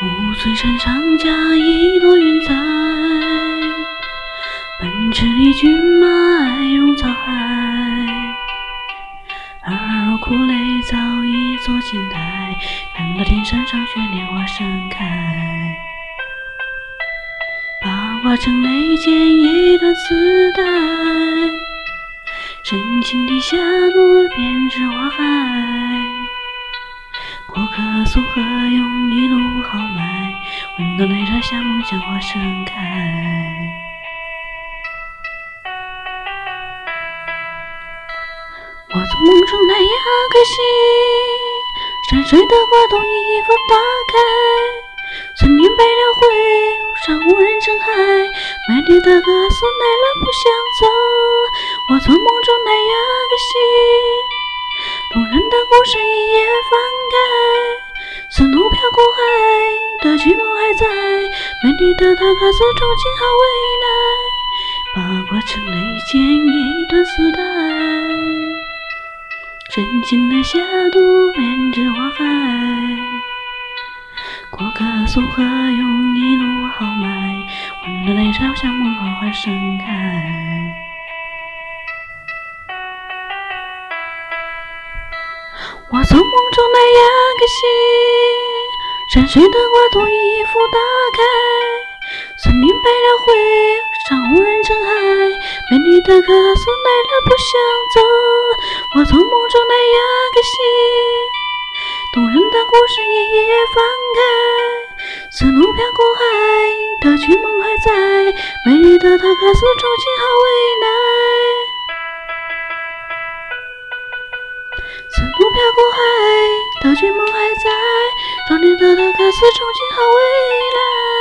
五寸山上架一朵云彩，奔驰的骏马爱拥草海。而我苦泪早已作青苔，看到天山上雪莲花盛开。八卦城内间一段丝带，深情的下落便是花海。过客诉何用一路豪迈，温暖泪洒下梦想花盛开。我从梦中那样可惜，山水的花筒一风打开，村民白了灰，路上无人成海，美丽的歌诉耐了不想走。我从梦中那样可惜，动人的故事一页翻开，丝路飘过海的剧梦还在，美丽的歌诉憧憬好未来。八卦城内间一段丝带，深情的下渡编织花海。过客诉何用一路豪迈，温暖泪洒下梦花花盛开。我从梦中那样可惜，山水的花筒一幅打开，村民白了灰，上无人成海，美丽的歌诉耐了不想走。我从梦中那样可惜，动人的故事一页翻开，丝路飘过海的剧梦还在，美丽的歌诉憧憬好未来。丝路飘过海的剧梦还在，壮丽的歌诉憧憬好未来。